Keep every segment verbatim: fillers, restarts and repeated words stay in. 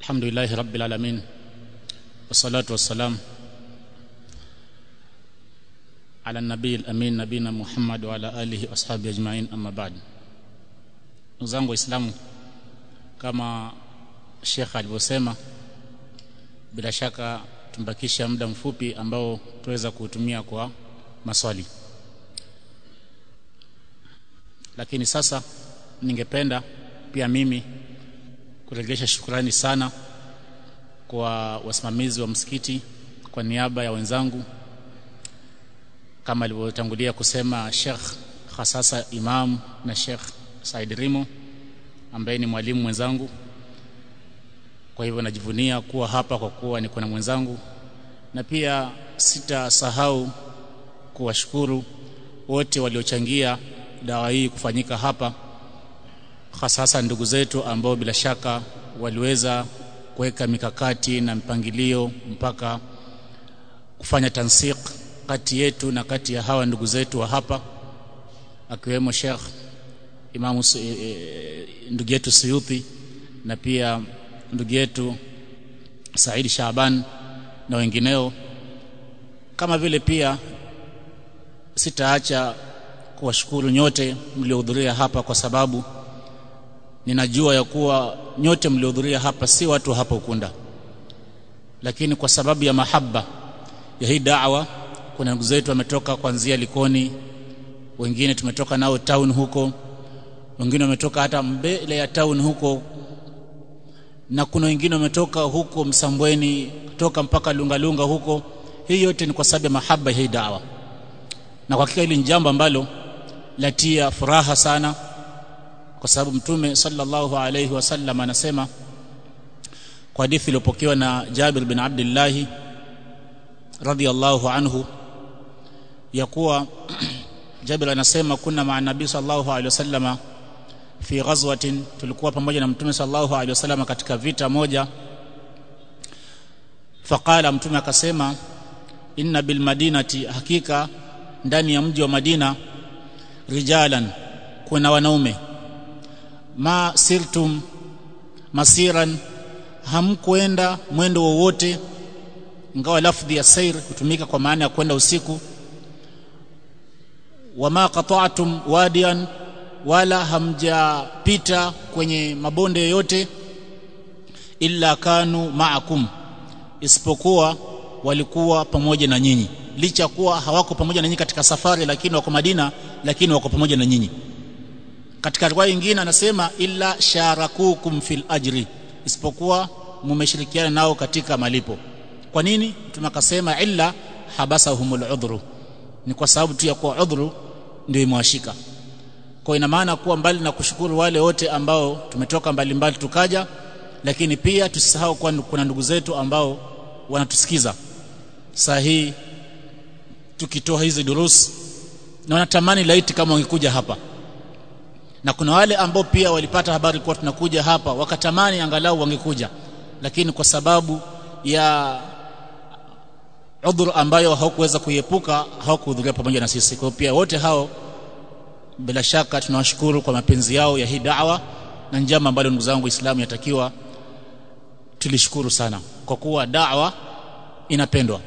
Alhamdulillahi Rabbil Alamin, wassalatu wassalam ala nabiyil amin, nabina Muhammad wa ala alihi wa ashabihi ajma'in, amma ba'd. Ndugu zangu Waislamu, kama Sheikh alivyosema, bila shaka tumbakisha muda mfupi ambao tuweza kuutumia kwa maswali. Lakini sasa ningependa pia mimi kurejesha shukrani sana kwa wasimamizi wa msikiti kwa niaba ya wenzangu, kama alivyotangulia kusema Sheikh Khasasa Imam na Sheikh Said Rimo ambaye ni mwalimu mwenzangu. Kwa hivyo najivunia kuwa hapa kwa kuwa niko na mwenzangu, na pia sitasahau kuwashukuru wote waliochangia dawa hii kufanyika hapa, hasa ndugu zetu ambao bila shaka waliweza kuweka mikakati na mpangilio mpaka kufanya tansiq kati yetu na kati ya hawa ndugu zetu wa hapa, akiwemo Sheikh Imam e, ndugu yetu Suyuti na pia ndugu yetu Said Shaban na wengineo. Kama vile pia sitaacha kuwashukuru nyote mliohudhuria hapa, kwa sababu ninajua ya kuwa nyote mliohudhuria hapa si watu hapa Ukunda, lakini kwa sababu ya mahaba ya hii da'wa, kuna ndugu zetu wametoka kuanzia Likoni, wengine tumetoka nao town huko, wengine wametoka hata mbele ya town huko, na kuna wengine wametoka huko Msambweni, kutoka mpaka Lungalunga huko. Hii yote ni kwa sababu ya mahaba ya hii da'wa, na kwa hakika hili ni jambo ambalo latia furaha sana, kwa sababu Mtume sallallahu alayhi wasallam anasema kwa hadithi iliyopokewa na Jabir bin Abdullah radhiyallahu anhu ya kuwa Jabir anasema kunna ma'a nabii sallallahu alayhi wasallam fi ghazwatin, tulikuwa pamoja na Mtume sallallahu alayhi wasallam katika vita moja. Faqala, Mtume akasema, inna bil madinati, hakika ndani ya mji wa Madina, rijalan, kuna wanaume, ma sirtum masiran, hamkuenda mwendo wowote, ingawa lafdhi ya sair hutumika kwa maana ya kwenda usiku. Wama qata'tum wadiyan, wala hamjapita kwenye mabonde yote, illa kanu ma'akum, isipokuwa walikuwa pamoja na nyinyi. Licha kuwa hawako pamoja na nyinyi katika safari, lakini wako Madina, lakini wako pamoja na nyinyi. Katika riwaya nyingine anasema illa sharakukum fil ajri, isipokuwa mumeshirikiana nao katika malipo. Kwa nini? Tunakasema illa habasahumul udhru, ni kwa sababu tu ya kuwa udhru ndio imewashika. Kwa ina maana kuwa mbali na kushukuru wale wote ambao tumetoka mbali mbali tukaja, lakini pia tusisahau kwa kuna ndugu zetu ambao wanatusikiza sahihi tukitoa hizi durus, na wanatamani laiti kama wangekuja hapa. Na kuna wale ambao pia walipata habari kwa tunakuja hapa, wakatamani angalau wangekuja, lakini kwa sababu ya udhur ambayo hawakuweza kuiepuka, hawakuhudhuria pamoja na sisi. Kwa pia wote hao bila shaka tunawashukuru kwa mapenzi yao ya hii da'wa na njama ambayo ndugu zangu Waislamu yatakiwa tulishukuru sana, kwa kuwa da'wa inapendwa.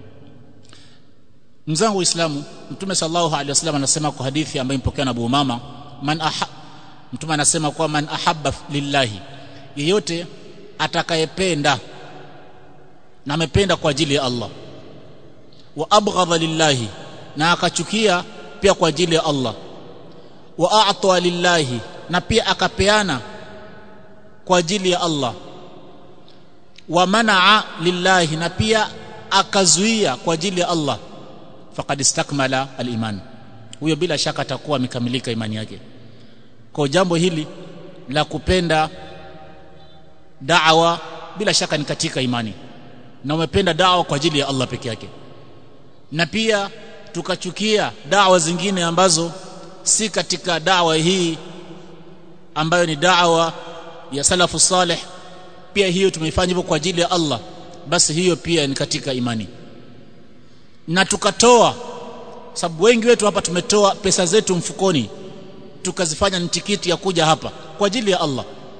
Mzangu Waislamu, Mtume sallallahu alaihi wasallam anasema kwa hadithi ambayo imepokewa na Abu Umama, man aha, Mtume anasema kwa man ahabba lillahi, yeyote atakayependa na amependa kwa ajili ya Allah, wa abghadha lillahi, na akachukia pia kwa ajili ya Allah, wa a'ta lillahi, na pia akapeana kwa ajili ya Allah, wa manaa lillahi, na pia akazuia kwa ajili ya Allah, faqad istakmala al-iman, huyo bila shaka atakuwa amekamilika imani yake. Kwa jambo hili la kupenda da'wa bila shaka ni katika imani, na umependa da'wa kwa ajili ya Allah peke yake, na pia tukachukia da'wa zingine ambazo si katika da'wa hii ambayo ni da'wa ya salafu salih, pia hiyo tumeifanya hivyo kwa ajili ya Allah, basi hiyo pia ni katika imani. Na tukatoa, sababu wengi wetu hapa tumetoa pesa zetu mfukoni tukazifanya ni tikiti ya kuja hapa kwa ajili ya Allah,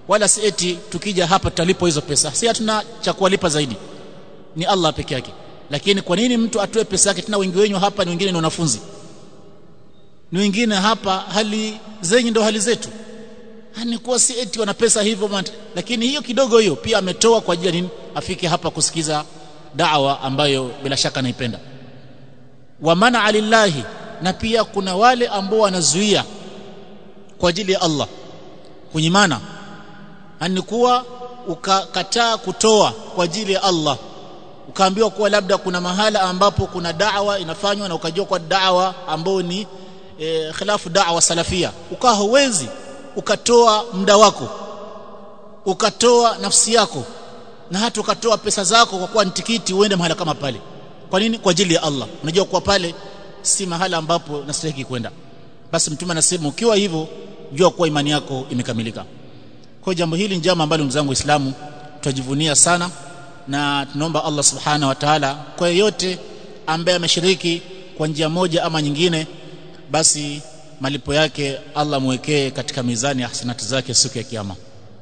wala si eti tukija hapa tutalipo hizo pesa. Si hatuna cha kuwalipa zaidi, ni Allah peke yake. Lakini kwa nini mtu atoe pesa yake? Tena wengi wenyu hapa ni wengine ni wanafunzi, ni wengine hapa hali zenyu ndo hali zetu, hani kuwa si eti wana pesa hivyo, lakini hiyo kidogo hiyo pia ametoa kwa ajili ya nini? Afike hapa kusikiza da'wa ambayo bila shaka naipenda. Wa mana alillahi, na pia kuna wale ambao wanazuia kwa ajili ya Allah. Kunyimana hani kuwa ukakataa kutoa kwa ajili ya Allah, ukaambiwa kuwa labda kuna mahala ambapo kuna da'wa inafanywa na ukajua kwa da'wa ambao ni e, khilafu da'wa salafia, ukawa huwezi ukatoa muda wako, ukatoa nafsi yako, na hata ukatoa pesa zako kwa kuwa tikiti uende mahala kama pale. Kwa nini? Kwa ajili ya Allah. Unajua kwa pale si mahala ambapo nastahili kwenda. Basi Mtume anasema ukiwa hivyo jua kuwa imani yako imekamilika. Kwa jambo hili ni jambo ambalo mzangu Waislamu tutajivunia sana, na tunaomba Allah subhanahu wa ta'ala kwa yeyote ambaye ameshiriki kwa njia moja ama nyingine, basi malipo yake Allah muwekee katika mizani ya hasanati zake siku ya kiyama.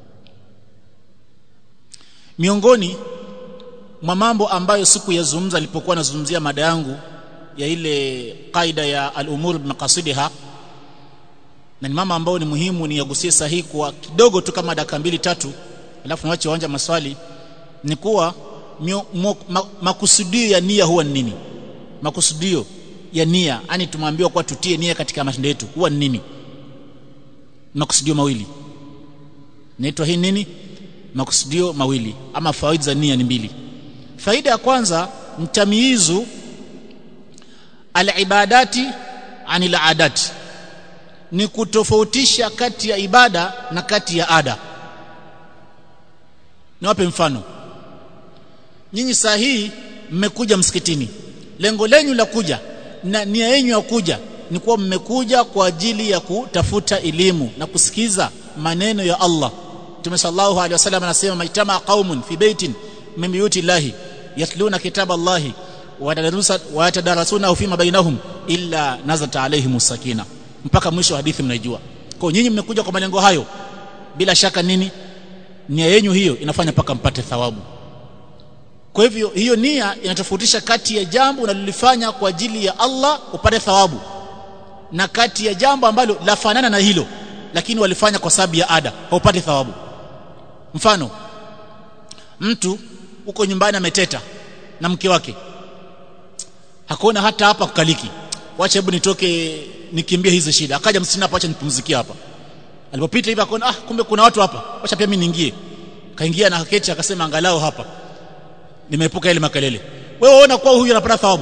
Miongoni mwa mambo ambayo siku yazungumza alipokuwa nazungumzia mada yangu ya ile kaida ya al-umur bimaqasidiha, na ni mama ambao ni muhimu ni yagusie sahihi kwa kidogo tu kama dakika mbili tatu, alafu niache uwanja maswali, ni kuwa makusudio ya nia huwa ni nini? Makusudio ya nia, yani tumwambiwa kwa tutie nia katika matendo yetu, huwa ni nini? Makusudio mawili. Naitwa hii nini? Makusudio mawili, ama faida za nia ni mbili. Faida ya kwanza ni tamyizu al-ibadati anil adati, ni kutofautisha kati ya ibada na kati ya ada. Niwape mfano. Nyinyi saa hii mmekuja msikitini, lengo lenyu la kuja na nia yenu ya kuja ni kuwa mmekuja kwa ajili ya kutafuta elimu na kusikiza maneno ya Allah. Mtume sallallahu alaihi wasallam anasema maitama qaumun fi baitin min buyuti llahi yatluna kitaba Allahi wa yatadarasuna fi ma bainahum illa nazat alaihim sakina, mpaka mwisho wa hadithi mnaijua. Kwa nyinyi mmekuja kwa malengo hayo, bila shaka nini? Nia yenu hiyo inafanya mpaka mpate thawabu. Kwa hivyo hiyo nia inatofautisha kati ya jambo unalolifanya kwa ajili ya Allah upate thawabu, na kati ya jambo ambalo lafanana na hilo lakini walifanya kwa sababu ya ada upate thawabu. Mfano, mtu uko nyumbani ameteta na mke wake, hakuna hata hapa kukaliki, wacha hebu nitoke nikimbie hizo shida, akaja msitini hapa, acha nipumzikie hapa. Alipopita hivi akaona ah, kumbe kuna watu hapa, wacha pia mimi niingie. Kaingia na haketi, akasema angalau hapa nimeepuka ile makelele. Wewe unaona kwa huyu anapata thawabu?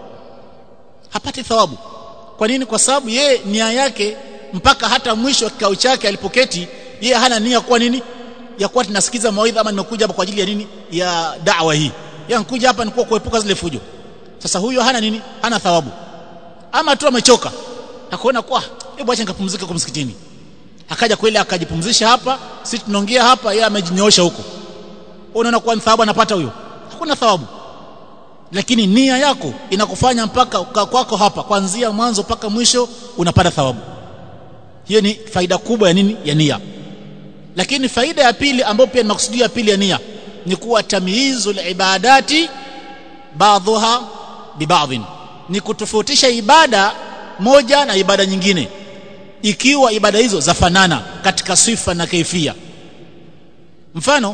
Hapati thawabu. Kwa nini? Kwa sababu yeye nia yake mpaka hata mwisho wa kikao chake alipoketi, yeye hana nia kwa nini ya kuwa tunasikiza mawaidha, ama nimekuja hapa kwa ajili ya nini? Ya da'wa hii. Yeye anakuja hapa ni kwa kuepuka zile fujo. Sasa huyo hana nini? Hana thawabu. Ama tu amechoka, akaona kwa hebu acha nikapumzike kwa msikitini, akaja kweli akajipumzisha hapa, sisi tunaongea hapa, yeye amejinyoosha huko. Unaona kwa thawabu anapata huyo? Hakuna thawabu. Lakini nia yako inakufanya mpaka kwako hapa kuanzia mwanzo mpaka mwisho unapata thawabu. Hiyo ni faida kubwa ya nini? Ya nia. Lakini faida ya pili ambayo pia ni makusudio ya pili ya nia ni kuwa tamyizul ibadati ba'dhuha bi ba'dhin, ni kutofautisha ibada moja na ibada nyingine ikiwa ibada hizo zafanana katika sifa na kaifia. Mfano,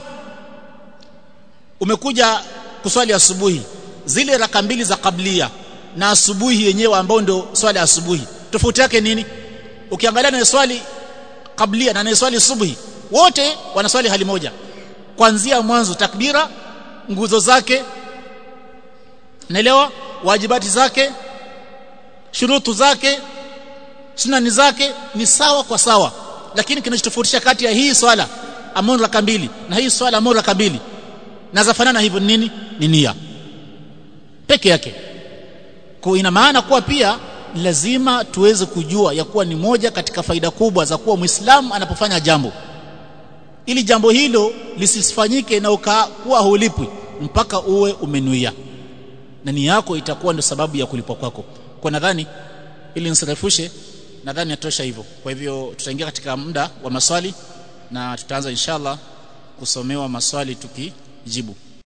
umekuja kuswali asubuhi, zile raka mbili za kablia na asubuhi yenyewe ambao ndio swali asubuhi, tofauti yake nini? Ukiangalia na swali kablia na na swali subuhi, wote wanaswali hali moja, kuanzia mwanzo takbira, nguzo zake, naelewa, wajibati zake, shurutu zake, sunani zake ni sawa kwa sawa. Lakini kinachotofautisha kati ya hii swala ambayo raka mbili na hii swala ambayo raka mbili na zafanana hivyo nini? Ni nia peke yake. Kwa ina maana kuwa pia lazima tuweze kujua ya kuwa ni moja katika faida kubwa za kuwa Muislamu anapofanya jambo, ili jambo hilo lisifanyike na ukakuwa hulipwi mpaka uwe umenuia, na nia yako itakuwa ndio sababu ya kulipwa kwako. Kwa nadhani ili nisirefushe, nadhani yatosha hivyo. Kwa hivyo tutaingia katika muda wa maswali, na tutaanza inshallah kusomewa maswali tukijibu.